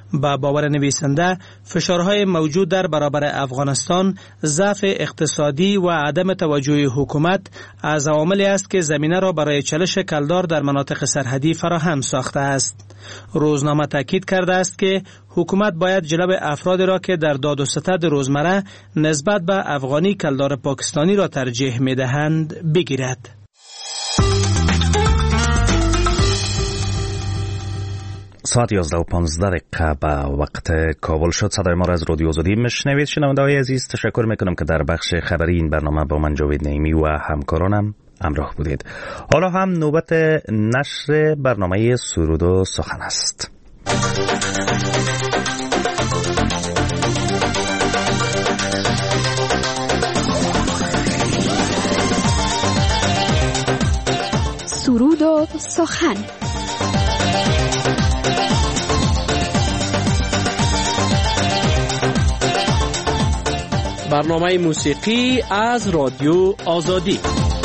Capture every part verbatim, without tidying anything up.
با باور نویسنده فشارهای موجود در برابر افغانستان، ضعف اقتصادی و عدم توجه حکومت از عواملی است که زمینه را برای چالش کلدار در مناطق سرحدی فراهم ساخته است. روزنامه تاکید کرده است که حکومت باید جلب افرادی را که در داد و ستد روزمره نسبت به افغانی کلدار پاکستانی را ترجیح می‌دهند بگیرد. ساعت یازده و پانزده دقیقه به وقت کابل شد. صدای ما را از رادیو آزادی میشنوید. شنونده‌های عزیز، تشکر میکنم که در بخش خبری این برنامه با من جاوید نعیمی و همکارانم همراه بودید. حالا هم نوبت نشر برنامه سرود و سخن است. سرود و سخن. برنامه موسیقی از رادیو آزادی.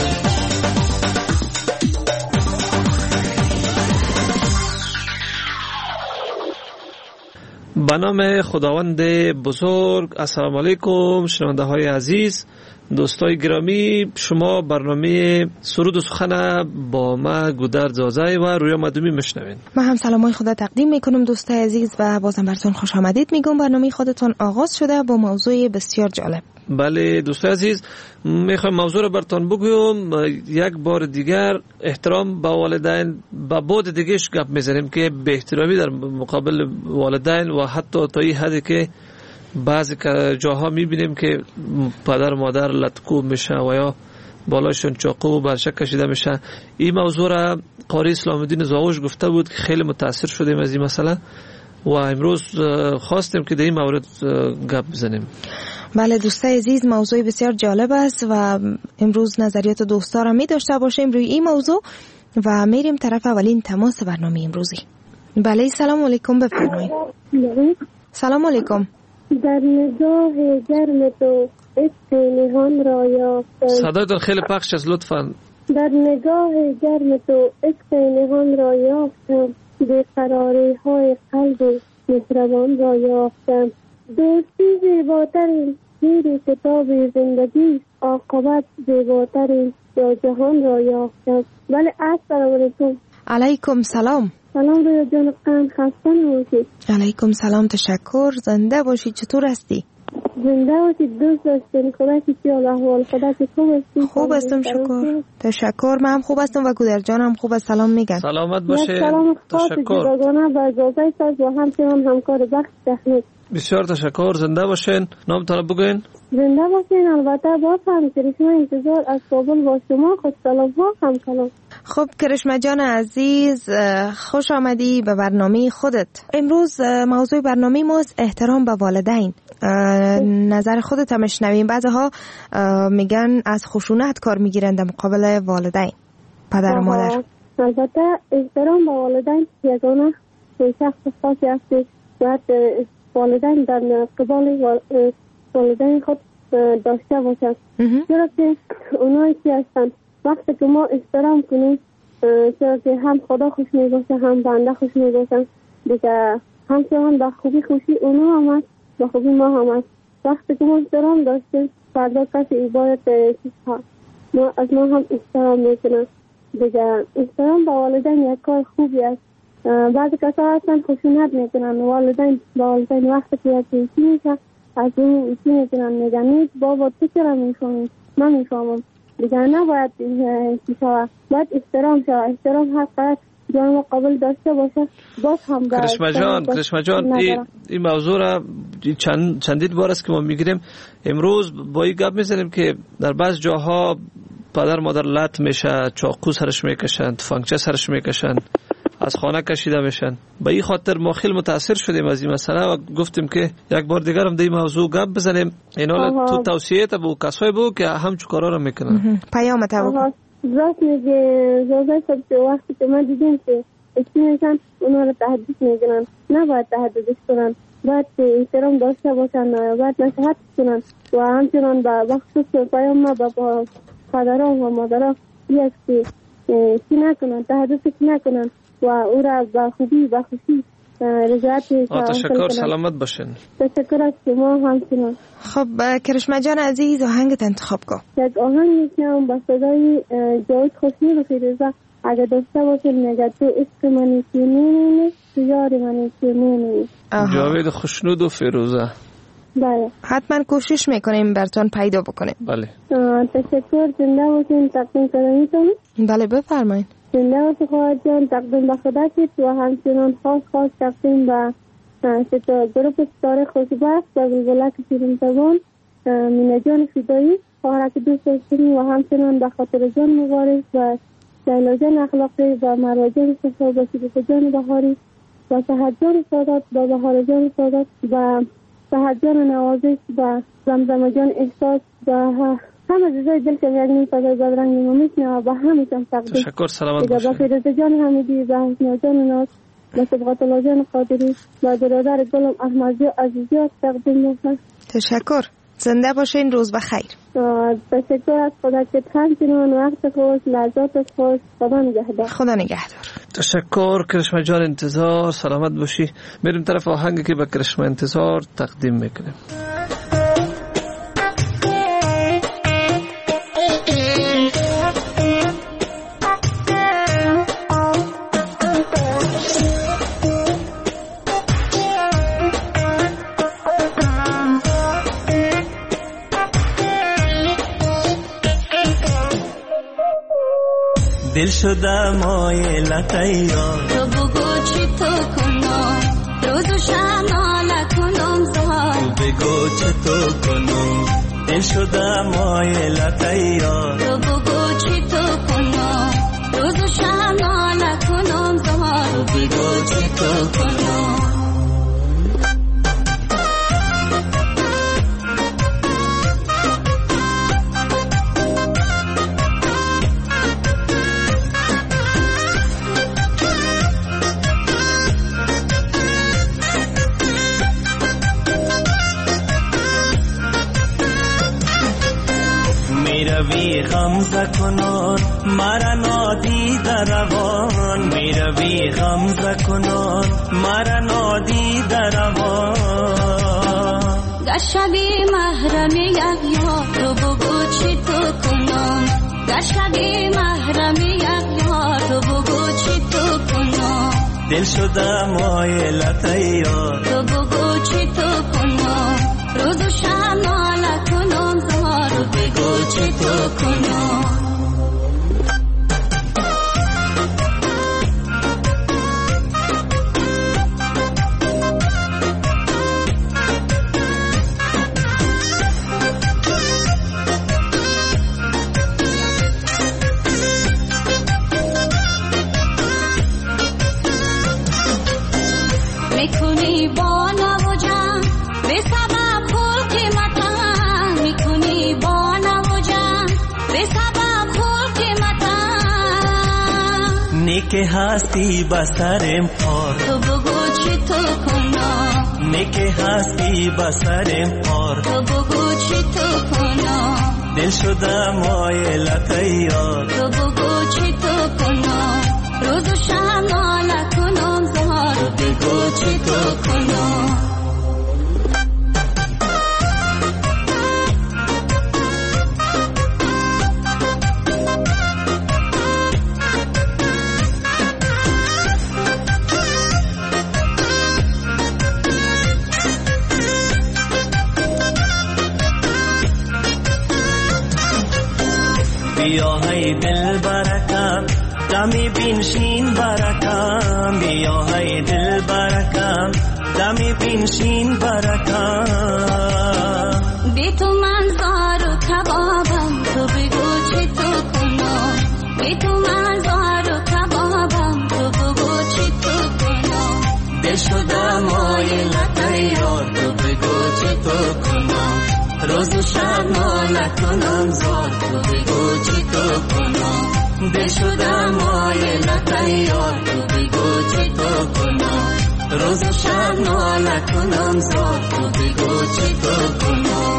به نام خداوند بزرگ. السلام علیکم شنونده های عزیز، دوستای گرامی، شما برنامه سرود و سخن با ما گودرد زازای و رویا مدومی میشنوین. من هم سلامای خدا تقدیم میکنم دوستای عزیز و بازم براتون خوش آمدید میگم. برنامه خودتون آغاز شده با موضوع بسیار جالب. بله دوستای عزیز، میخوایم موضوع رو براتون بگویم. یک بار دیگر احترام به والدین، به بعد دیگهش گپ میزنیم که به احترامی در مقابل والدین و حتی تا این حدی که بعضی جاها میبینیم که پدر و مادر لطکوب میشه و یا بالاشون چاقو و برشک کشیده میشه. این موضوع را قاری اسلام الدین زاوش گفته بود که خیلی متاثر شدیم از این مسئله و امروز خواستیم که در این مورد گپ بزنیم. بله دوستای عزیز، موضوع بسیار جالب است و امروز نظریات دوستا را می داشته باشیم روی این موضوع و میریم طرف اولین تماس برنامه امروزی. بله سلام علیکم، بفرمایید. سلام علیکم. در نگاه گرم تو عشق نهان را یافتم. صدایتان خیلی پخش است لطفاً. در نگاه گرم تو عشق نهان را یافتم، بیقراری های قلب مهربان را یافتم. دوستی زیباترین زیر کتاب زندگی، عاقبت زیباترین یا جهان را یافتم. بله السلام علیکم. علیکم سلام. سلام رویا جان، قند خسته نباشید. علیکم سلام، تشکر. زنده باشید. چطور هستی؟ زنده باشید. دوست داشتین. خدا که چیال احوال خدا که خوب هستی؟ خوب هستم شکر. تشکر. من هم خوب هستم و گودر جانم خوب است. سلام میگن. سلامت باشه. سلام خاص جداگانه به اجازه ساز و همچنان همکار بخش تکنیک. بسیار تشکر. زنده باشین. نامتان بگوین. زنده باشین. البته باز هم کرشمه انتظار از کابل با شما. خود سلام ها هم کلام. خب کرشمه جان عزیز، خوش آمدی به برنامه خودت. امروز موضوع برنامه ماست احترام به والدین. نظر خودت هم شنویم. بعضها میگن از خشونت کار میگیرند در مقابل والدین، پدر و مادر. البته احترام به والدین یگانه شخص خاصی است باید والدین در قبال والدین خود داشته باشند، چرا که اونایی که هستند وقتی که ما احترام کنیم، چرا که هم خدا خوش میباشه هم بنده خوش میباشن دیگه، همچنان به خوبی خوشی اونا هم هست به خوبی ما هم هست. وقتی که ما احترام داشتیم فردا کسی عبارت چیزها ما از ما هم احترام میکنن دیگه. احترام به والدین یک کار خوبی است. بعضی کسا هستن خشونت میکنن والدین با والدین، وقتی که یکی میشه از اون چی میکنن میگن نیست بابا تو چرا میفهمی، من میفهمم دیگه. نباید چی شود، باید احترام شود. احترام هر قدر جان قابل داشته باشه باز هم باید. کرشمه جان کرشمه جان این ای موضوع را چند چندید بار است که ما میگیریم. امروز با این گپ میزنیم که در بعض جاها پدر مادر لط میشه، چاقو سرش میکشند، تفنگچه سرش میکشند، از خانه کشیده میشن. به این خاطر ما خیلی متاثر شدیم از این مسئله و گفتیم که یک بار دیگر هم در این موضوع گپ بزنیم. اینا تو توصیه تا به کسایی بگو که همچون کارا رو میکنن. پیام تا بگو. راست میگه زوزای صبح وقتی که ما دیدیم که اچی میشن اونا رو تهدید میکنن، نباید تهدیدش کنن، باید احترام داشته باشن، باید نصیحت کنن و همچنان به بخصوص پیام ما با پدران و مادران یک که چی نکنن، تهدید چی نکنن و او را با خوبی و خوشی رضایت تشکر، سلامت باشین. تشکر از شما همچنان. خب کرشمه جان عزیز آهنگت انتخاب کن. یک آهنگ میشنم با صدای جاوید خوشنود و فیروزه. اگه داشته باشین میگه تو عشق منی که نمینی، تو یار منی که نمینی. جاوید خوشنود و فیروزه. بله. حتما کوشش میکنیم براتون پیدا بکنیم. بله. تشکر، زنده باشین. تقدیم کنم. بله بفرمایید. زنده باشین خواهد جان. تقدیم به خدا کید و همچنان خاص خاص تقدیم به گروپ ستاره خوشبخت و بلبلک شیرین زبان، مینه جان فدایی، خواهرک دوست داشتنی و همچنان به خاطر جان مبارک و لیلا جان اخلاقی و مروا جان صفا و شریف جان بهاری و سحر جان سادات و بهار جان سادات و سحر جان نوازش و زمزم جان احساس و همه جزای دل که یک نیم فضای بدرنگ نمیشنه و به همیشون تقدیم. تشکر، سلامت باشین. و فیروزه جان حمیدی و حسنا جان ناز و صبغت الله جان قادری و برادر گلم احمدی عزیزی از تقدیم میکنم. تشکر، زنده باشین، روز بخیر. تشکر از خدا که همچنان وقت خوش، لحظات خوش. خدا نگهدار. خدا نگهدار. تشکر کرشمه جان، انتظار، سلامت باشی. میریم طرف آهنگی که به کرشمه انتظار تقدیم میکنیم. دل شده مایلت یار تو بگو چی تو کنم روز و شب ناله کنم زار تو بگو چی تو کنم دل شده مایلت یار تو بگو چی تو کنم روز و شب ناله کنم زار تو بگو چی تو کنم میروی غمزه کنان مرا نادیده روان میروی غمزه کنان مرا نادیده روان گر شبی محرم یک یار تو بگو چی تو کنم گر شبی محرم یک یار تو بگو چی تو کنم دل شده مایلت یار تو بگو چی تو کنم روز و شب ناله کنم زار تو بگو چی تو کنم میکنی با نوجم به سبب خول قیمتم میکنی با نوجم به سبب خول قیمتم نیک هستی بسرم پار تو بگو چی تو کنم نیک هستی بسرم پار تو بگو چی تو کنم دل شده مایلت یار تو بگو چی تو کنم روز و شب ناله کنم زار تو بگو چی تو کنم بیا های دل برکم دمی بینشین برکم بیا های دل برکم دمی بینشین برکم بی تو من زار و کبابم تو بگو چی تو کنم بی تو من زار و کبابم تو بگو چی تو کنم دل شده مایلت یار تو بگو چی تو کنم روز و شب ناله کنم زار تو بگو چی تو کنم دل شده مایلت یار تو بگو چی تو کنم روز و شب ناله کنم زار تو بگو چی تو کنم.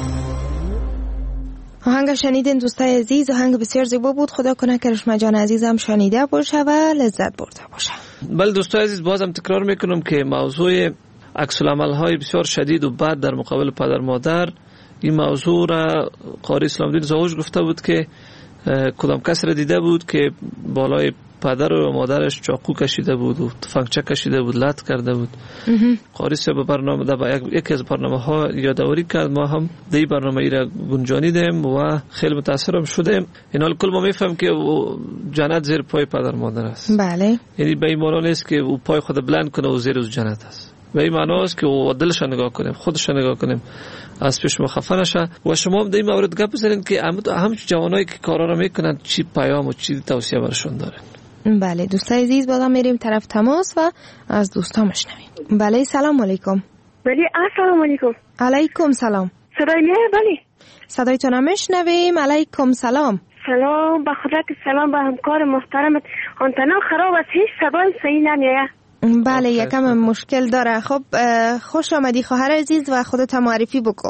آهنگ شنیدین دوستای عزیز، آهنگ بسیار زیبا بود. خدا کنه کرشمه جان عزیزم شنیده باشه و لذت برده باشه. بله دوستان عزیز، بازم تکرار میکنم که موضوع عکس العمل های بسیار شدید و بد در مقابل پدر مادر، این موضوع را قاری اسلام الدین زاوج گفته بود که کدام کس را دیده بود که بالای پدر و مادرش چاقو کشیده بود و تفنگچه کشیده بود، لط کرده بود. قاری صاحب برنامه در یکی از برنامه ها یادآوری کرد، ما هم در این برنامه ای را گنجانیدیم و خیلی متاثرم شدیم. این حال کل ما میفهم که جنت زیر پای پدر مادر است. بله، یعنی به این معنی نیست که او پای خود بلند کنه و زیر از جنت است. به این معنی است که او دلش نگاه کنیم، خودش نگاه کنیم، از پیش ما خفه نشه. و شما هم در این مورد گپ بزنید که هم جوانایی که کارا را میکنن چی پیام و چی توصیه برشون دارن. بله دوستان عزیز، بازم میریم طرف تماس و از دوستان میشنویم. بله سلام علیکم. بله السلام علیکم. علیکم سلام. صدای میاد؟ بله صدایتون هم میشنویم. علیکم سلام. سلام، به خدا که سلام به همکار محترمت. آنتنا خراب است، هیچ صدای صحیح نمیاد. بله یکم مشکل داره. خب خوش آمدی خواهر عزیز و خودت معرفی بکو.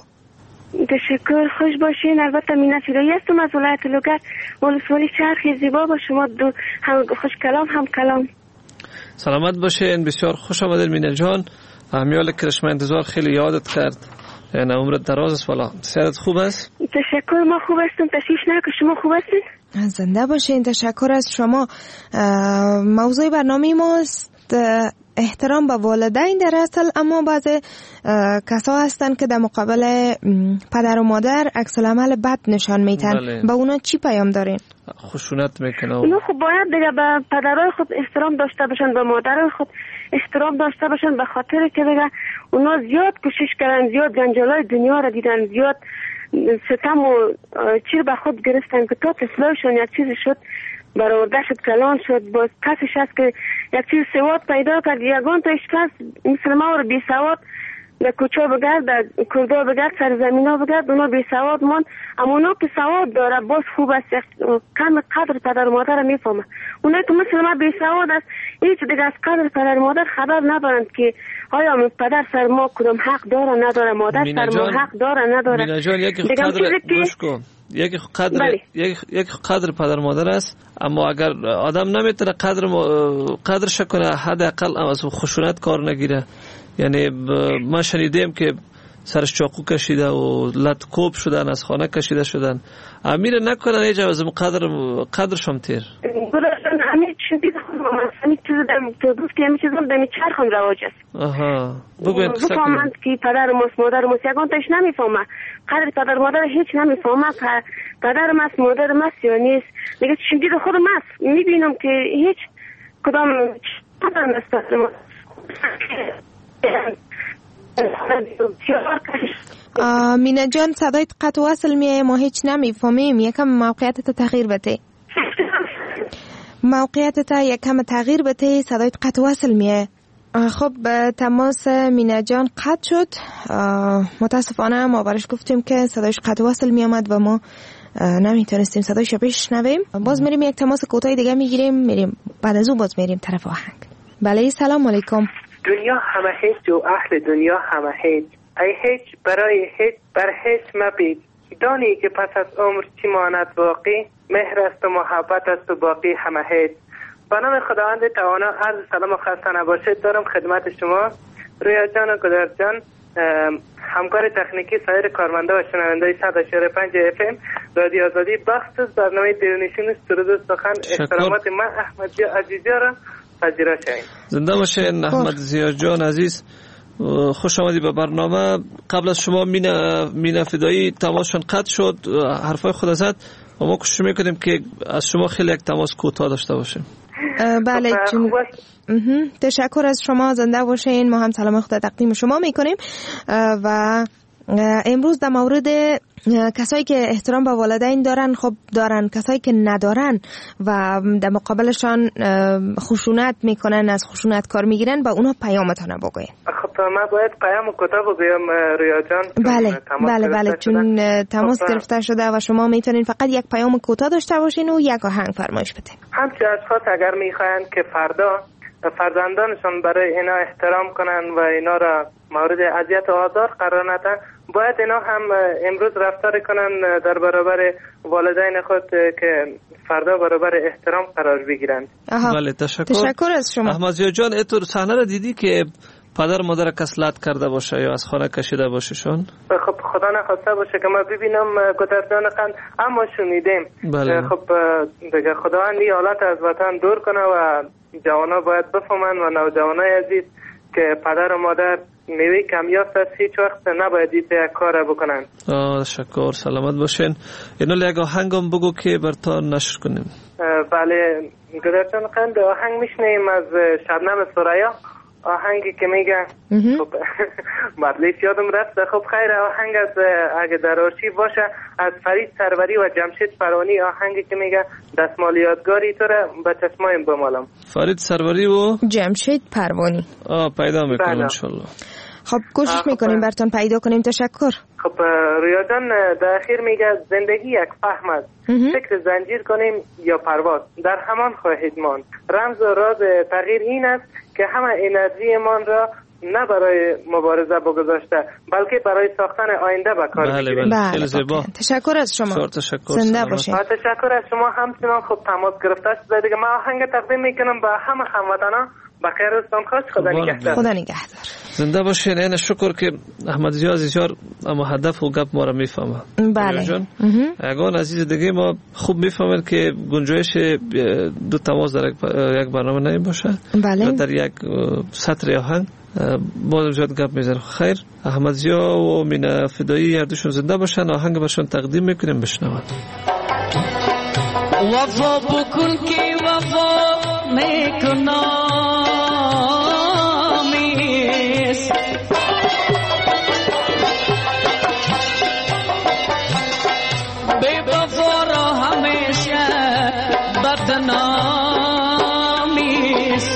تشکر، خوش باشین. البته مینا فیدایی هستم از ولایت لوگر، ولسوالی چرخ زیبا. با شما دو هم خوش کلام هم کلام. سلامت باشین، بسیار خوش آمدید مینا جان. امیال کرشمه انتظار خیلی یادت کرد، یعنی عمرت دراز است. والا صحت خوب است؟ تشکر، ما خوب هستم. تشریف نکن، شما خوب هستین؟ زنده باشین. تشکر از شما. موضوع برنامه ماست احترام به والدین در اصل، اما بعض کسا هستن که در مقابل پدر و مادر عکس العمل بد نشان میتن. بله. با اونا چی پیام دارین؟ خشونت میکنه. اونا خب باید دیگه به پدرای خود احترام داشته باشن، به مادرای خود احترام داشته باشن، به خاطر که دیگه اونا زیاد کوشش کردن، زیاد جنجالای دنیا را دیدن، زیاد ستم و چیر به خود گرفتن که تا تسلایشون یک چیزی شد برآورده شد، کلان شد. باز کسش هست که یک چیز سواد پیدا کرد، یگان تا اشکاس مثل ما رو بی سواد در کوچه بگرد، در کرده بگرد، سر زمین ها بگرد، اونا بی سواد من. اما اونا که سواد داره باز خوب است، کم قدر پدر و مادر میفهمه. اونا که مثل ما بی سواد است، هیچ دیگه از قدر پدر و مادر خبر ندارند که آیا پدر سر ما کدام حق داره نداره، مادر سر ما حق داره نداره. مینا جان یکی قدر گوش کن، یکی قدر بله. یک قدر پدر مادر است، اما اگر آدم نمیتونه قدر قدرش کنه، حداقل از خشونت کار نگیره. یعنی ما شنیدیم که سرش چاقو کشیده و لط کوب شدن، از خانه کشیده شدن. امیر نکنن ایجا از قدر قدرش هم تیر. گذاشتن همین چیزی همین چیز دم تو گفت که همین چیزم دمی چرخم رواج است. آها بگوین قصه کنید. بفهمند که پدر ماست مادر ماست، یگان تاش نمیفهمه. قدر پدر مادر هیچ نمیفهمه. پدر ماست مادر ماست یا نیست. دیگه چیزی رو خودم است میبینم که هیچ کدام پدر نست ما. مینا جان صدایت قطع وصل میه، ما هیچ نمیفهمیم. یکم موقعیتت تغییر بده. موقعیتت یکم تغییر بده، صدایت قطع وصل میه. خب تماس مینا جان قطع شد. متاسفانه ما برش گفتیم که صدایش قطع وصل میامد و ما نمیتونستیم صدایش بشنویم. باز میریم یک تماس کوتاه دیگه میگیریم، میریم بعد از اون باز میریم طرف آهنگ. بله سلام علیکم. دنیا همه هیچ و اهل دنیا همه هیچ، ای هیچ برای هیچ بر هیچ مبید. دانی که پس از عمر چی ماند باقی، مهر است و محبت است و باقی همه هیچ. به نام خداوند توانا عرض سلام و خسته نباشید دارم خدمت شما رویا جان و گدر جان، همکار تکنیکی، سایر کارمنده و شنونده صد و چهار و پنج اف ام رادیو آزادی. بخصوص برنامه دلنشین سرود و سخن احترامات من احمد زیا عزیزی را پذیرا شوید. زنده باشین احمد زیا جان عزیز، خوش آمدی به برنامه. قبل از شما مینا مینا فدایی تماسشون قطع شد، حرفای خود زد و ما کوشش میکنیم که از شما خیلی یک تماس کوتاه داشته باشیم. بله جون. تشکر از شما، زنده باشین. ما هم سلام خدا تقدیم شما میکنیم و امروز در مورد کسایی که احترام به والدین دارن، خب دارن، کسایی که ندارن و در مقابلشان خشونت میکنن، از خشونت کار میگیرن، با اونا پیامتون بگوین. خب ما باید پیام کوتاه بگویم رویا جان. بله بله بله چون تماس گرفته شده و شما میتونین فقط یک پیام کوتاه داشته باشین و یک آهنگ فرمایش بدین. همچه اشخاص اگر میخواین که فردا فرزندانشان برای اینا احترام کنن و اینا را مورد اذیت و آزار قرار ندن، باید اینا هم امروز رفتار کنن در برابر والدین خود که فردا برابر احترام قرار بگیرند. بله تشکر. تشکر از شما. احمد ضیا جان، اینطور صحنه را دیدی که پدر مادر کسلت کرده باشه یا از خانه کشیده باششون؟ خب خدا نخواسته باشه که ما ببینم گذردان قند، اما شنیدیم. بله. خب دیگه خداوند این حالت از وطن دور کنه و جوانا باید بفهمن و نوجوانای عزیز که پدر و مادر میوه کمیافت است، هیچ وقت نباید این کار بکنن. تشکر، سلامت باشین. اینو یک آهنگم بگو که برتان نشر کنیم. بله گذردان قند، آهنگ میشنیم از شبنم سریا، آهنگی که میگه خب مدلیش یادم رفت. خب خیر، آهنگ از اگه در آرشیو باشه از فرید سروری و جمشید فرانی، آهنگی که میگه دستمال یادگاری تو را به چشمایم بمالم. فرید سروری و جمشید پروانی. آه پیدا میکنم انشالله. خب کوشش میکنیم براتون پیدا کنیم. تشکر. خب رویا جان در اخیر میگه زندگی یک فهم است، فکر زنجیر کنیم یا پرواز در همان خواهید ماند. رمز و راز تغییر این است که همه انرژی من را نه برای مبارزه بگذاشته بلکه برای ساختن آینده به کار بگیریم. بله بله زیبا. تشکر از شما. تشکر. زنده باشید. تشکر از شما همچنان. خب تماس گرفته شده دیگه. ما آهنگ تقدیم میکنم به همه هموطنان. بخیر روزتان خوش. خدا نگهدار. خدا نگهدار. زنده باشین. این شکر که احمد ضیا عزیزیار اما هدف و گپ ما را میفهمه. بله. اگان عزیز دیگه ما خوب میفهمن که گنجایش دو تماس در یک برنامه نمی باشه. بله. در یک سطر آهنگ بازم زیاد گپ میزنه. خیر، احمد ضیا و مینا فدایی هر دوشون زنده باشن. آهنگ برشون تقدیم میکنیم بشنوند. وفا بکن که وفا میکنامیست، بے وفا را همیشه بدنامیست.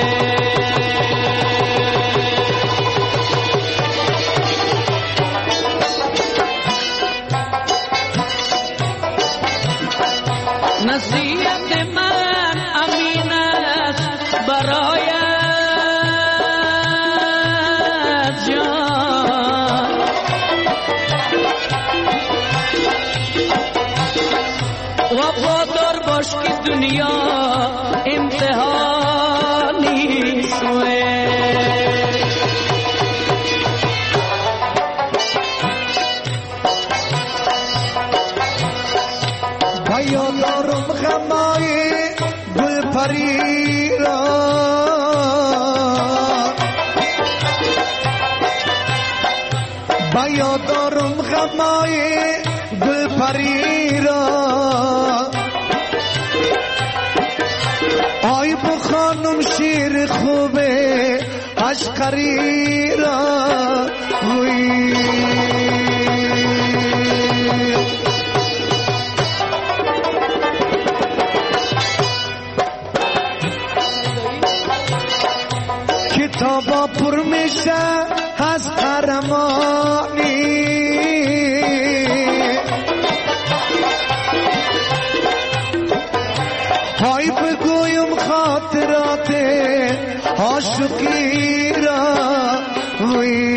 نصیحت من امین است برایت جان، وفادار باش که دنیا امتحانی سوه. یادارم غمای گل پری را، با یادارم غمای گل پری را، آی بو خانم شیر خوبه عشقری را. وی کتابا پر میشه از قهرمانی، های بگویم خاطرات عاشقی را. وی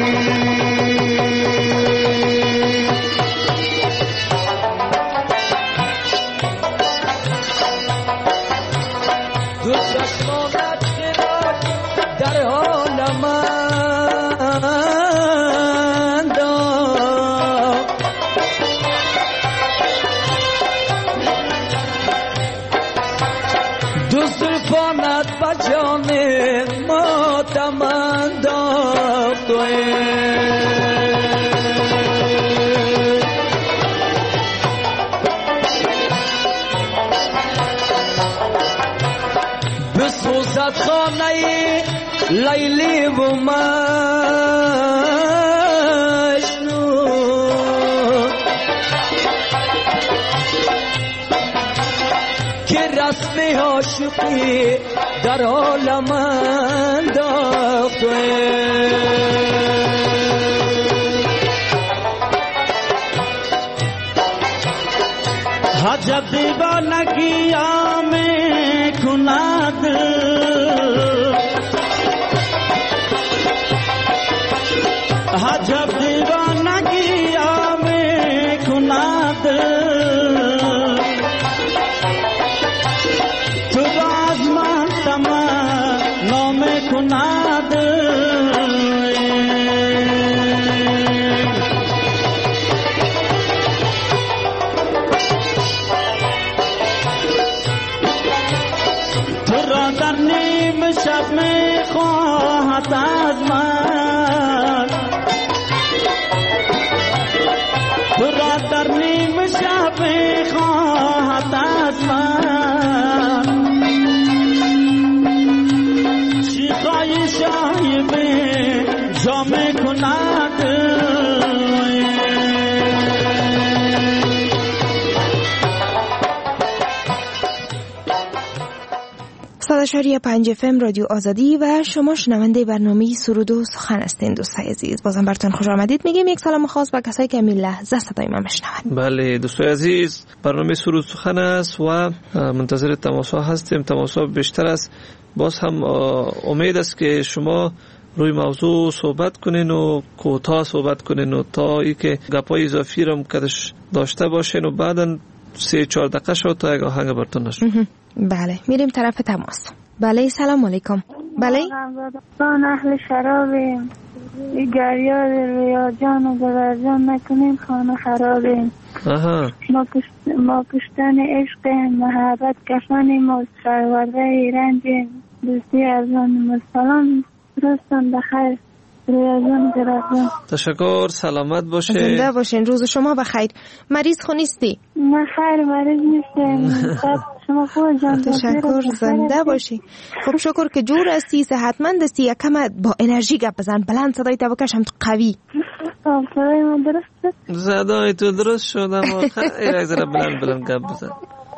بسوزد خانه لیلی و مجنون، که رسم عاشقی در عالم انداخته. عجب دیوانگی آمه کند عجب دیوانگی می کند تو باز من تمنا می کند تو را در نیم شب می خواهد از من تو را در نیم شب می خواهد از من شیخای شایبه جا می کند صد و شش پنج اف ام رادیو آزادی و شما شنونده برنامه سرود و سخن هستین. دوستای عزیز بازم براتون خوش آمدید میگیم. یک سلام خاص به کسایی که همین لحظه صدای ما میشنون. بله دوستای عزیز برنامه سرود و سخن است و منتظر تماس‌ها هستیم. تماس‌ها بیشتر است. باز هم امید است که شما روی موضوع صحبت کنین و کوتاه صحبت کنین و تا ای که گپای اضافی رو کدش داشته باشین و بعداً سه چهار دقیقه شد تا یک آهنگ براتون نشد. بله میریم طرف تماس. بله سلام علیکم. بله ما اهل شرابیم گریاد رویا جان و گلرجان نکنیم خانه خرابیم آها ما, کشت... ما کشتن عشق محبت کفنیم و سرورده رنجیم دوستی از آن سلام درستان بخیر رویا جان گلرجان. تشکر سلامت باشه زنده باشین. روز شما بخیر. مریض خو نیستی؟ نه خیر مریض نیستم. شما خوب جان. تشکر زنده باشی. خب شکر که جور هستی صحتمند هستی. یکم با انرژی گپ بزن بلند صدای تو بکش هم تو قوی. صدای من درست شد؟ صدای تو درست شد اما خیلی یک ذره بلند بلند گپ بزن.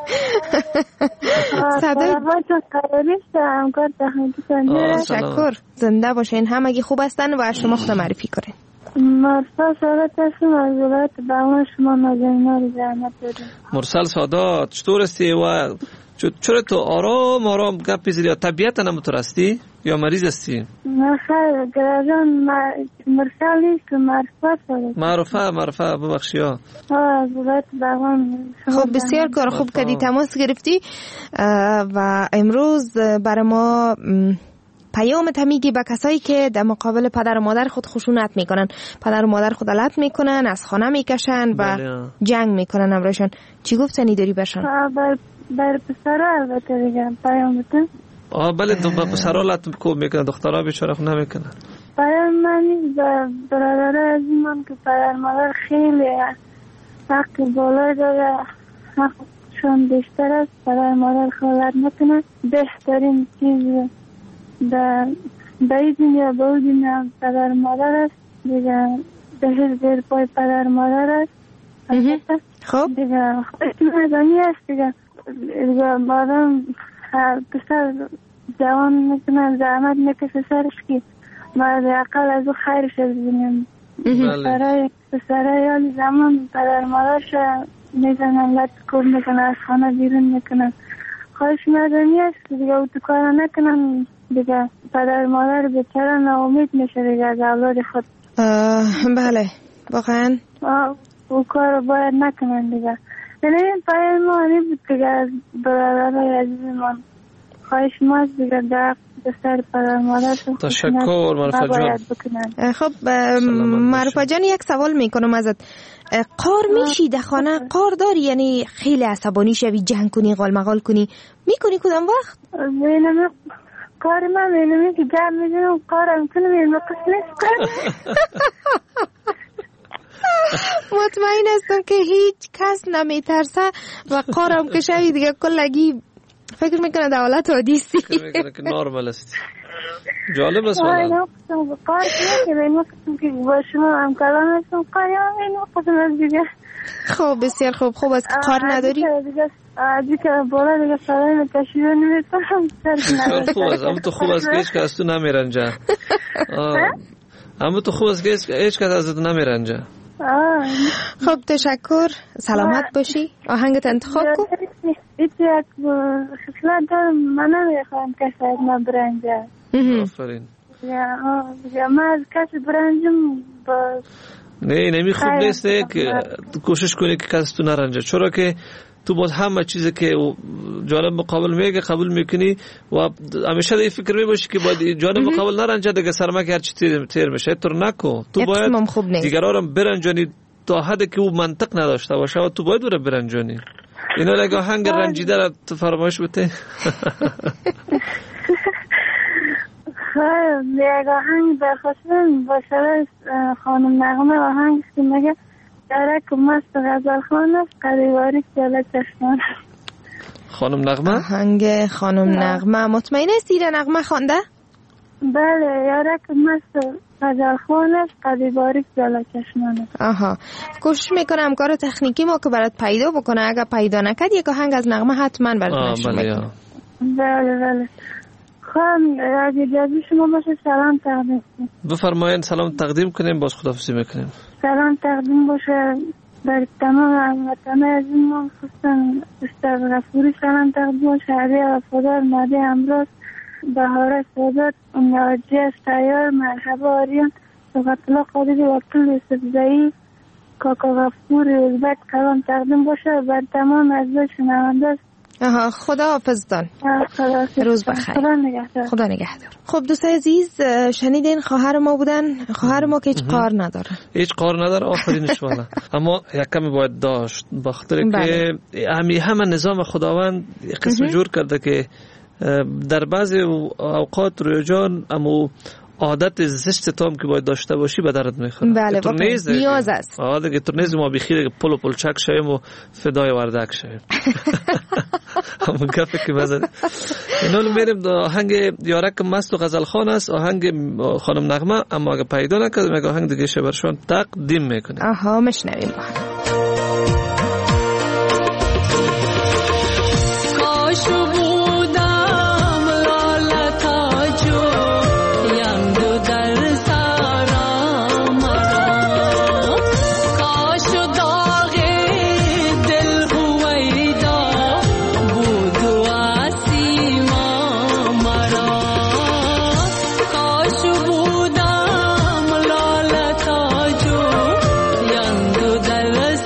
صدای تو قراری شدم کار تحمیدی. تشکر زنده باشین. همگی خوب هستن و شما خود معرفی کنین. مرسل سادات هستم از ولایت بهمان شما نازنینا رو زحمت بدیم. مرسل سادات چطور هستی و چرا تو آرام آرام گپ میزنی؟ طبیعت نموتور هستی یا مریض هستی؟ نه خیر گرازان مرسل نیست معرفت سادات. معرفه معرفه ببخشی ها. از ولایت بهمان. خب بسیار کار خوب کردی تماس گرفتی و امروز برای ما پیامت میگی به کسایی که در مقابل پدر و مادر خود خشونت میکنن، پدر و مادر خود علت میکنن، از خانه میکشن و جنگ میکنن امرایشان. چی گفتنی داری برشان؟ بر, بر پسرها البته دیگه پیامتون. آه بله تو با پسرها علت کوب میکنن، دخترها بیچاره خود نمیکنن. پیام من نیست به برادر از من که پدر مادر خیلی حق بالای داره، حقشون بیشتر است. پدر مادر خلط نکنن. بهترین چیز در در دنیا به اون دنیا پدر مادر است دیگه. به زیر پای پدر مادر است. خب دیگه مردانی است دیگه. دیگه مادم پسر جوان میکنن زحمت میکشه سرش که مرد اقل از او خیرش از بینیم. پسرهای پسرهای زمان پدر مادرش میزنن لط کوب میکنن، از خانه بیرون میکنن. خواهش مردانی است دیگه. او تو کار نکنن دیگه. پدر مادر بیچاره ناامید میشه دیگه از اولاد خود. بله واقعا او کار باید نکنن دیگه. یعنی پای ما هنی بود دیگه از برادرهای عزیز من. خواهش ماست دیگه در بسر پدر مادر تشکر معرفت جان. خب معرفت جان یک سوال میکنم ازت. قار میشی در خانه؟ قار داری یعنی خیلی عصبانی شوی جنگ کنی غال مغال کنی؟ میکنی کدام وقت؟ بینم قار من بینم که جمع میدونم قارم کنم این وقت نیست. مطمئن هستم که هیچ کس نمیترسه و قارم که شوی دیگه کلگی فکر میکنه در حالت عادیستی. فکر میکنه که نارمال است. جالب است والا. قار که به این وقت که با شما هم کلام هستم قاری هم این وقت از دیگه. خب بسیار خوب. خوب است که قار نداری؟ عادی که بالا دیگه صدای متشیده نمیتونم سرک خوب است. اما تو خوب است که هیچ که از تو نمیرنجه. اما تو خوب است که هیچ که از تو نمیرنجه. خب تشکر. سلامت باشی. آهنگت انتخاب کن. یک خصلت دارم من نمیخوام کسی از من برنجه. آفرین. من از کسی برنجم باز نه نمی خوب نیست که کوشش کنی که کسی تو نرنجه، چرا که تو باز همه چیزی که جانب مقابل میگه قبول میکنی و همیشه این فکر میباشی که باید جانب مقابل نرنجه دیگه سرمک هرچی تیر, تیر میشه. اینطور نکن، تو باید دیگران برنجانی تا حدی که او منطق نداشته باشه و تو باید او را برنجانی. اینا لگه هنگ رنجیده را تو فرمایش بته. خب یک آهنگ برخواستم با شرایط خانم نغمه آهنگ که میگه درک مست غزل خان است قریباری جلو چشمان. خانم نغمه؟ آهنگ خانم نغمه مطمئن است ایره نغمه خوانده؟ بله یارک مست غزل خان است قریباری جلو چشمان. آها کوشش میکنم کار تکنیکی ما که برات پیدا بکنه، اگر پیدا نکرد یک آهنگ از نغمه حتما برات نشون میکنه. بله بله. خب اگه اجازه شما باشه سلام تقدیم کنیم. بفرمایید سلام تقدیم کنیم، باز خداحافظی میکنیم. سلام تقدیم باشه بر تمام وطن عزیز ما، خصوصا استاد غفوری سلام تقدیم باشه، علی وفادار، مهدی امروز، بهاره سادات، ناجی سیار، مرحبا آریان، صفت الله قادری، وکیل یوسف زئی، کاکا غفور ازبک سلام تقدیم باشه بر تمام عزیز شنونده. آها خدا حافظتان. روز بخیر. خدا نگهدار. خدا نگهدار. خب دوستای عزیز شنیدین خواهر ما بودن، خواهر ما که هیچ کار نداره. هیچ کار نداره آفرینش والا. اما یک کمی باید داشت به خاطر که همین همه نظام خداوند قسم جور کرده که در بعضی اوقات روی جان اما عادت زشت تام که باید داشته باشی به درد میخوره. بله واقعا نیاز است. آه دیگه ترنیز ما بخیر پل و پلچک شویم و فدای وردک شویم. همون گفته که مثلا اینو میریم دو آهنگ یارک مست و غزل خان است، آهنگ خانم نغمه، اما اگه پیدا نکرد میگه آهنگ دیگه شه برشون تقدیم میکنه. آها مشنویم با هم. Dal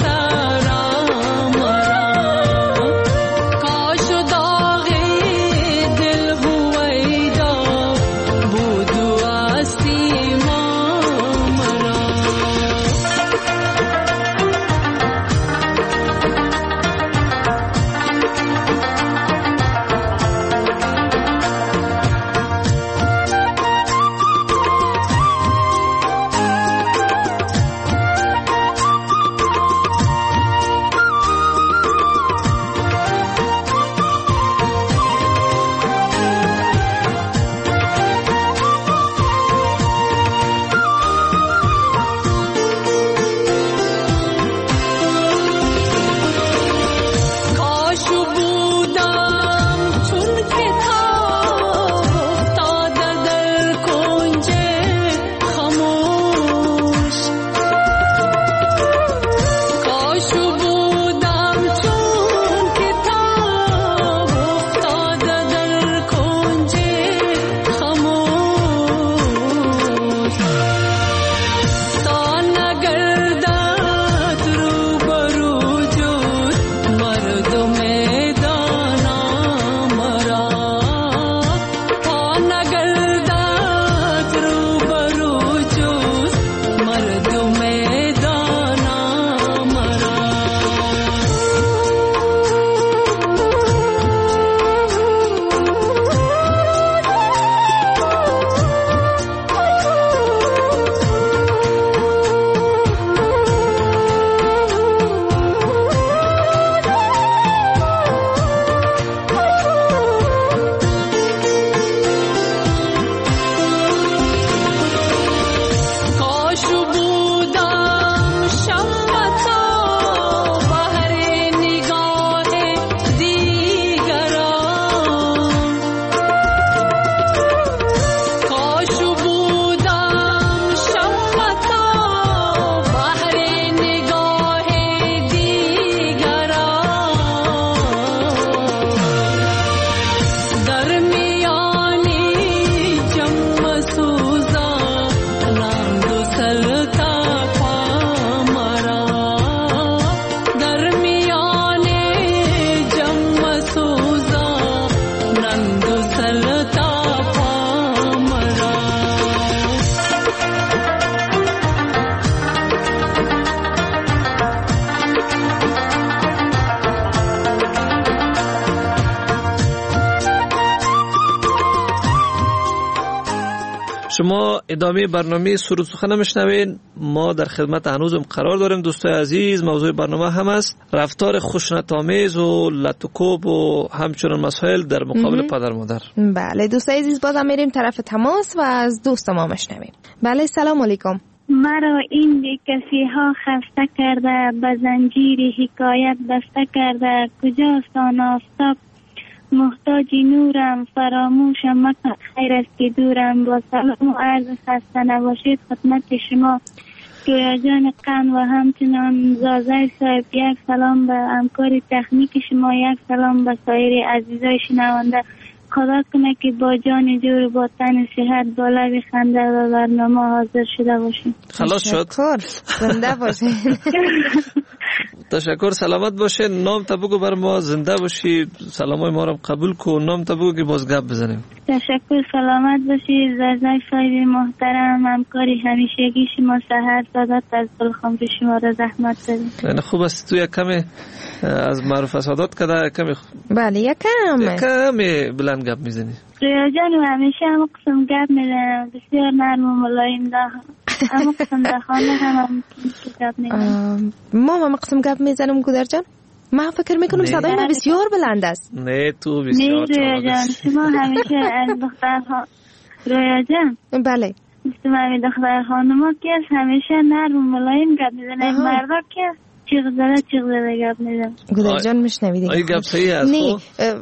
شما ادامه برنامه سرود سخن میشنوین. ما در خدمت هنوزم قرار داریم دوستای عزیز. موضوع برنامه هم است رفتار خشونت‌آمیز و لطوکوب و همچنین مسائل در مقابل پدر مادر. بله دوستای عزیز بازم میریم طرف تماس و از دوست ما میشنویم. بله سلام علیکم. مرا این بیکسی ها خسته کرده، به زنجیر حکایت بسته کرده. کجاست آن آفتاب محتاج نورم، فراموشم مکن خیر است که دورم. با سلام و عرض خسته نباشید خدمت شما رویا جان قن و همچنان زازای صاحب. یک سلام به همکار تکنیک شما، یک سلام به سایر عزیزای شنونده. خدا کنه که با جان جور با تن صحت با لب خنده و برنامه حاضر شده باشیم. خلاص شد. زنده باشین. تشکر، سلامت باشه. نام تا بگو بر ما، زنده باشی، سلامای ما رو قبول کن. نام تا بگو که باز گپ بزنیم. تشکر، سلامت باشی. زازای صاحب محترم، همکاری همیشگی شما سحر سادات از دلخوام به شما را زحمت دادیم. یعنی خوب است تو یک کمی از معروف سادات کده کمی. بله یک کمی یک کمی بلند گپ میزنی. رویا جان همیشه هم قسم گپ میزنم، بسیار نرم و ملایم ده. اما قسم ده خانه هم هم گپ میزنم. ما هم قسم گپ میزنم گودر جان. من فکر میکنم صدای ما بسیار بلند است. نه تو بسیار نه رویا جان شما همیشه از دخترها. رویا جان بله شما همی دختر خانما که همیشه نرم و ملایم گپ میزنم. مردا که چیغ زده چیغ زده گپ میزنم. گودر جان میشنویدی؟ آی گپ صحیح است. نه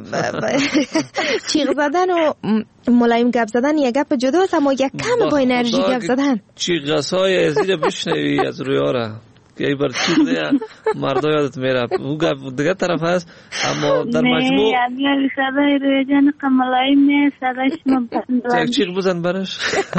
چیغ زدن و ملایم گپ زدن یک گپ جدا است، اما یک کم با انرژی گپ زدن. چیغسای ازیر بشنوی از رویا را که ای بر چیغ ده مردا یادت میره. او گپ دیگه طرف هست، اما در مجموع نه یا صدای رویا جان ملایم نه، صدای شما یک چیغ بزن برش.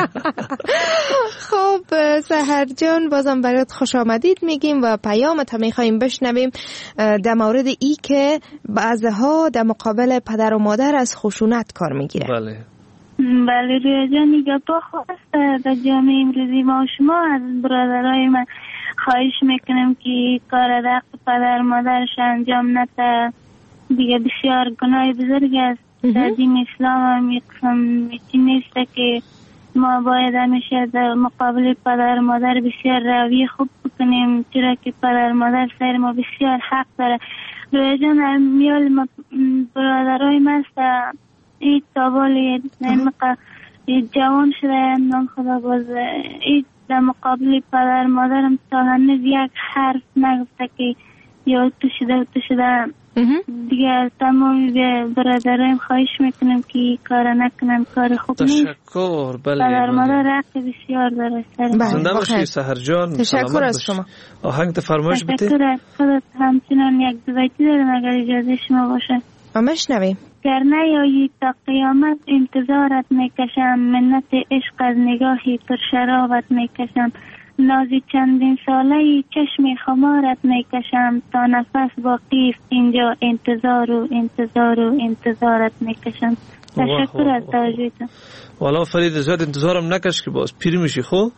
خب سحر جان بازم برات خوش آمدید میگیم و پیامت هم میخواییم بشنویم در مورد ای که بعضها در مقابل پدر و مادر از خشونت کار میگیره. بله بله رویا جان گپا خواست در جامعه امروزی ما شما از برادرای من خواهش میکنم که کار در پدر مادرش انجام نده. دیگه بسیار گناه بزرگ است. در دین اسلام هم یک قسم نیست که ما باید همیشه در مقابل پدر مادر بسیار روی خوب بکنیم، چرا که پدر مادر سر ما بسیار حق داره. رویا جان میال برادرای ما است این تابالی نمقه جوان شده نام خدا باز این در مقابل پدر مادرم تا هنوز یک حرف نگفته که یا تو شده و تو شده. دیگه تمام برادرایم خواهش میکنم که کار نکنم، کار خوب نیست. تشکر. بله پدر مادر حق بسیار داره. زنده باشی سحر جان. تشکر از شما. آهنگ فرمایش بده. تشکر از خودت. همچنان یک دو بیتی دارم اگر اجازه شما باشه. ما شنویم. گر نیایی تا قیامت انتظارت میکشم، منت عشق از نگاهی پر شرابت میکشم. نازی چندین ساله چشم خمارت میکشم، تا نفس باقی است اینجا انتظار و انتظار و انتظارت میکشم. تشکر از توجهتون. والا فرید زیاد انتظارم نکش که باز پیر میشی. خب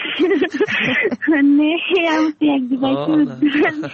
نه هم یک دو بیتی.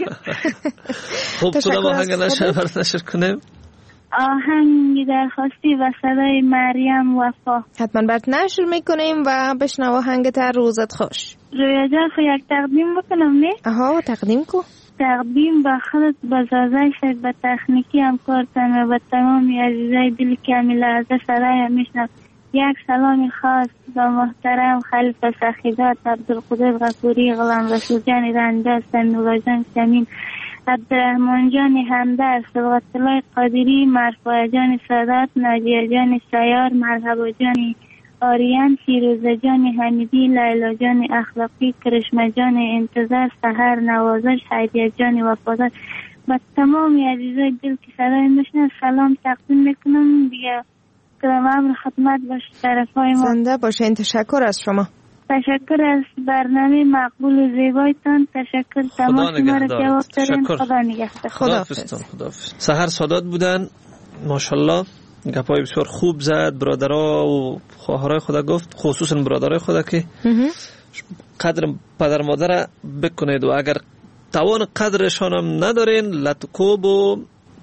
خب کدام آهنگ نشر برات نشر کنیم؟ آهنگ درخواستی و صدای مریم وفا. حتما برات نشر میکنیم و بشنو آهنگ تا روزت خوش. رویا جان خو یک تقدیم بکنم نه؟ آها تقدیم کو. تقدیم با خودت، با زازای شد، با تکنیکی همکارتان و با تمامی عزیزای دل کامل از صدای میشنم. یک سلام خاص با محترم خلیفه سخیدات، عبدالقدر غفوری، غلام رسول جان رنده، سنولا جان سمین، عبدالرحمن جان همدر، صبغت الله قادری، مرفوع جان سادات، ناجیه جان سیار، مرحبا جان آریان، فیروزه جان حمیدی، لیلا جان اخلاقی، کرشمه جان انتظار، سحر نوازش، حیدیه جان وفادار. با تمام عزیزای دل که صدای میشنن سلام تقدیم میکنم. دیگه کلام امر خدمت باش طرفای ما. زنده باشین. تشکر از شما. تشکر از برنامه مقبول و زیبایتان. تشکر تمام شما را جواب دارین. خدا نگهدار. خداحافظ. خداحافظ. سحر سادات بودن ماشاءالله. گپای بسیار خوب زد. برادرها و خواهرای خدا گفت، خصوصا برادرای خدا که قدر پدر مادر بکنید و اگر توان قدرشان هم ندارین لطکوب و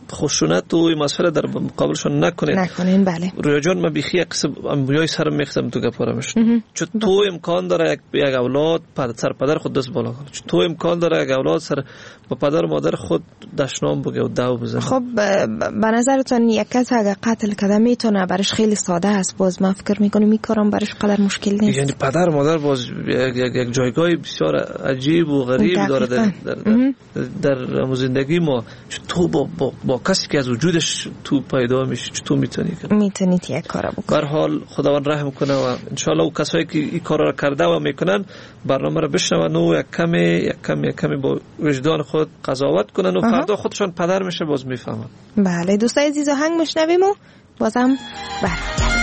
خشونت و این مسئله در مقابلشون نکنید نکنین. بله رویا جان، من بیخی یک قسم امبویای سرم میختم تو گپارمش. چون تو امکان داره یک یک اولاد پدر سر پدر خود دست بالا کنه، تو امکان داره یک اولاد سر با پدر و مادر خود دشنام بگه و دو بزنه. خب به نظرتون یک کس اگه قتل کنه میتونه برش خیلی ساده است، باز من فکر میکنم این کارم برش قدر مشکل نیست. یعنی پدر مادر باز یک یک جایگاه بسیار عجیب و غریب داره در در, در, در زندگی ما. تو با, با با کسی که از وجودش تو پیدا میشه تو میتونی کنی میتونید یک کارا بکنی. به هر حال خداوند رحم کنه و ان شاء الله اون کسایی که این کارا رو کرده و میکنن برنامه رو بشنون و یک کمی یک کمی یک کمی با وجدان خود قضاوت کنن و فردا خودشان پدر میشه باز میفهمن. بله دوستای عزیز آهنگ میشنویم و بازم برمیگردیم.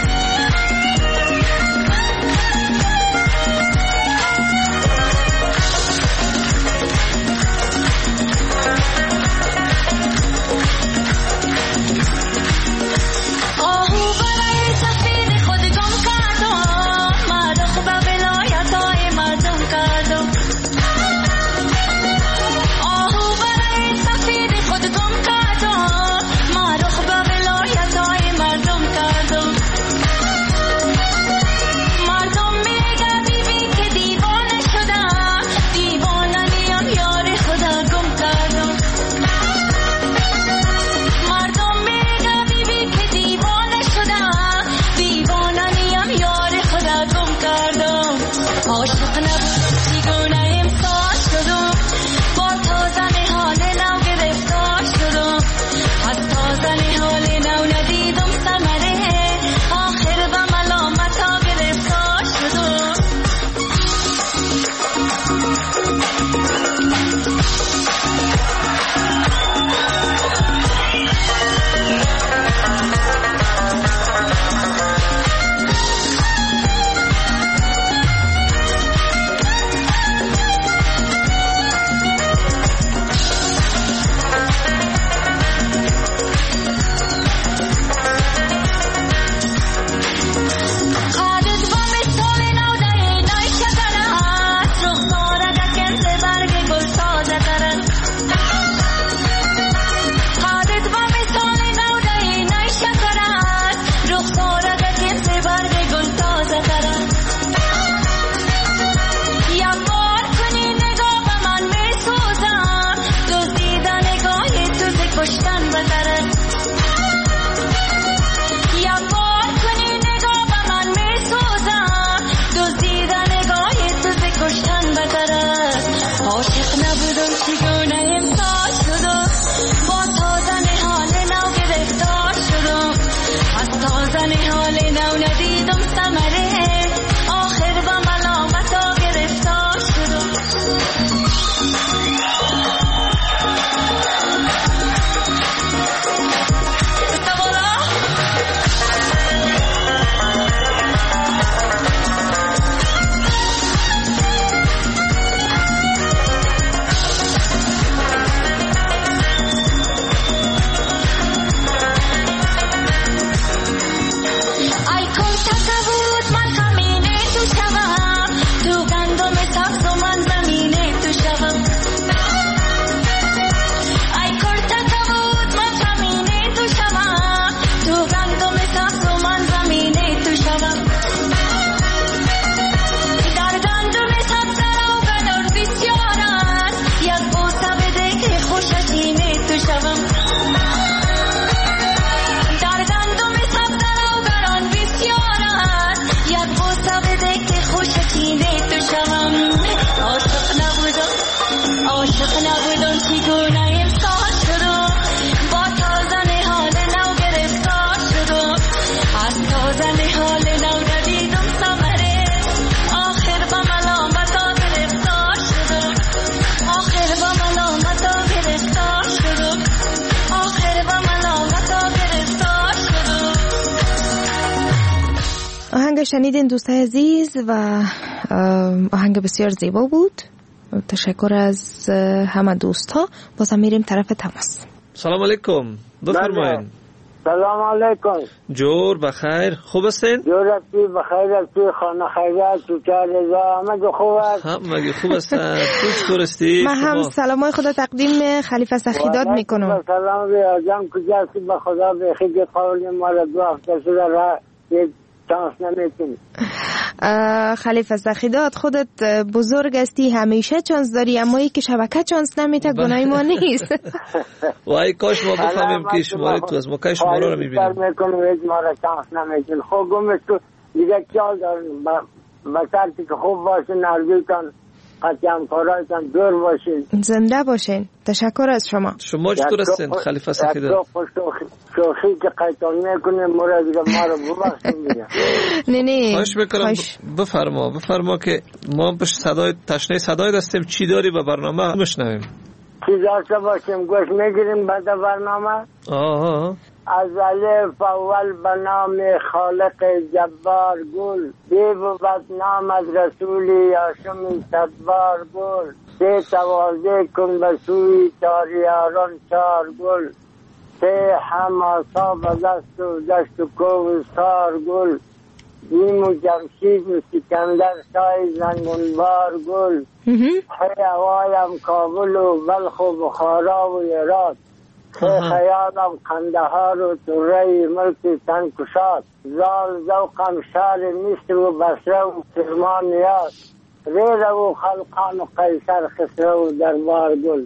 شنیدین دوستای عزیز و آهنگ بسیار زیبا بود. تشکر از همه دوست ها. بازم میریم طرف تماس. سلام علیکم. بفرمایید. سلام علیکم. جور بخیر، خوب هستین؟ جور هستی بخیر هستی، خانه خیریت چوچه رضا همه خوب است؟ همه خوب هستن. تو چطور هستی؟ من هم سلامای خدا تقدیم خلیفه سخیداد میکنم. سلام ریاضم کجا هستی؟ به خدا بخیر قول ما را دو هفته شده را یک چانس نمیتونی. خلیفه سخیداد خودت بزرگ هستی، همیشه چانس داری، اما ای که شبکه چانس نمیته گناه ما نیست. وای کاش ما بفهمیم که شما تو از ما که شما رو میبینیم. میکنم ما را چانس نمیتونی. خوب گمش تو دیگه کیال داریم بسرتی که خوب باشین، نرگیتان قطعی همکارایتان دور باشین، زنده باشین. تشکر از شما. شما چطور هستین خلیفه سخیداد؟ شوخی که قیتان میکنیم مورد دیگه ما رو ببخشیم دیگه. نه نه خواهش میکنم بفرما بفرما که ما به صدای تشنه صدای دستیم چی داری به برنامه بشنویم. چی داشته باشیم گوش میگیریم بعد برنامه. آه از الف اول به نام خالق جبار گل، بی بود نام از رسولی هاشمی صدبار گل، سه توازه کن به سوی تاریاران چار گل، سه هم آسا به دست و دشت و کوهستار گل، بیم و جمشید و سکندر سای زنگونبار گل، خی هوایم کابل و بلخ و بخارا و هرات، خی خیالم قندهار و تره ملک تنکشات، زال ذوقم شهر مصر و بصره و کرمان نیاز، ریره و خلقان و قیصر خسره و دربار گل.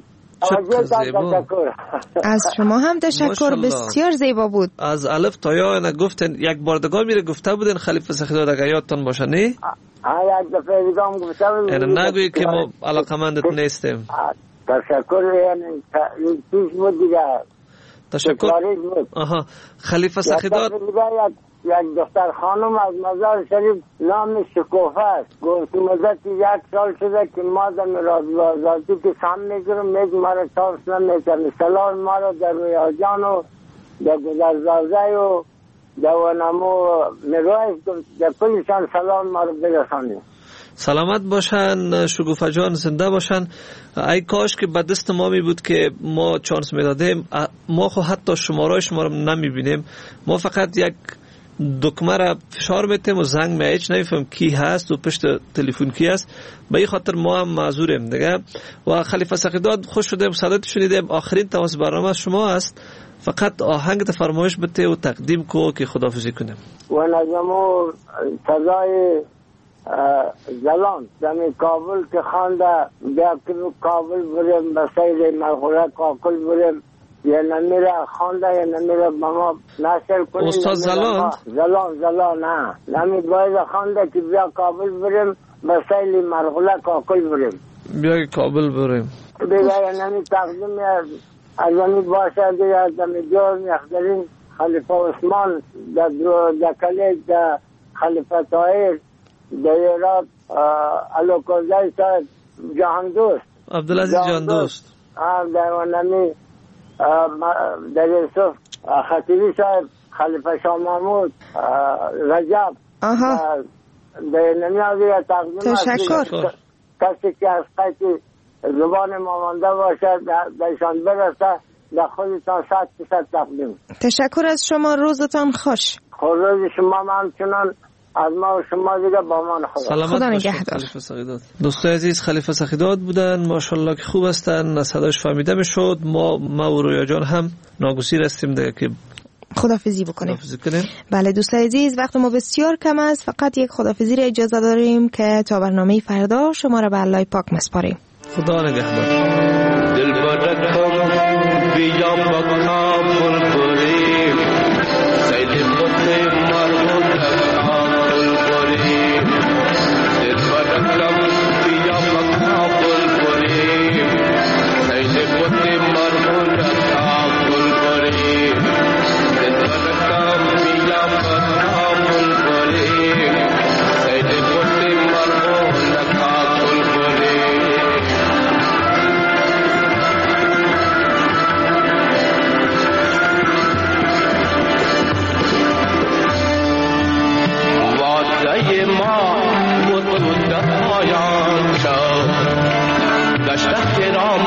از شما هم تشکر، بسیار زیبا بود. از الف تا یا نگفتن یک بار دیگه میره گفته بودن خلیفه سخیداد اگه یادتان باشه نه؟ ها یک دفعه دیگه هم گفته بودن. نگویی که ما علاقمندت نیستیم. تشکر، یعنی پیش بود دیگه. تشکر. آها خلیفه سخیداد یک دختر خانم از مزار شریف نام شکوفه است، گفت مدت یک سال شده که ما در مرادبازاتی که سم میگرم میگ ما را چانس نمیتن، سلام ما را در ریاجان و در گذرزازه و در ونمو مرویش در کلشان سلام ما را برسانیم. سلامت باشن شگوفه جان، زنده باشن. ای کاش که به دست ما می بود که ما چانس میدادیم. ما خو حتی شماره شما را نمیبینیم، ما فقط یک دکمه را فشار میتیم و زنگ می هیچ نمیفهم کی هست و پشت تلفن کی هست. به این خاطر ما هم معذوریم دیگه. و خلیفه سخیداد خوش شدیم صدات شنیدیم. آخرین تماس برنامه شما است، فقط آهنگ فرمایش بده و تقدیم کو که خداحافظی کنیم. و نظمو سزای زلان دمی کابل که خانده بیا که کابل بریم به سیر مرغوله کاکل بریم، یا نمیره خانده یا نمیره ما نشر کنیم. استاد زلان؟ زلان زلان نه نمی باید خانده که بیا کابل بریم به سیر مرغوله کاکل بریم، بیا کابل بریم دیگه یا نمی تقدیم از نمی باشه دیگه از نمی جور میخدرین خلیفه عثمان در کلیج در خلیفه طاهر در ایراد علوکوزای صاحب جهان دوست عبدالعزیز جهان دوست در ونمی در یوسف خطیبی صاحب خلیفه شاه محمود رجب در نمیازی تقدیم تشکر. کسی که از قیدی زبان مامانده باشد درشان برسه در خودتان صد فیصد تقدیم. تشکر از شما، روزتان خوش. خود روز شما همچنان از ما و شما دیگه با من خدا. خدا نگهدار. دوستای عزیز خلیفه سخیداد بودن، ماشاءالله که خوب هستن، صداش فهمیده میشد. ما ما و رویا جان هم ناگزیر هستیم دیگه که خدافظی بکنیم. خدافظی کنیم. بله دوستای عزیز وقت ما بسیار کم است، فقط یک خدافظی را اجازه داریم که تا برنامه فردا شما را به الله پاک مسپاریم. خدا نگهدار. دل برکم بیا با کابل بریم، سید خود مرمون کابل بریم، دل برکم بیا با کابل بریم، سید خود مرمون کابل بریم، دل برکم بیا با کابل بریم، سید خود مرمون کابل بریم. ما بود در پایان شد، دشت کرام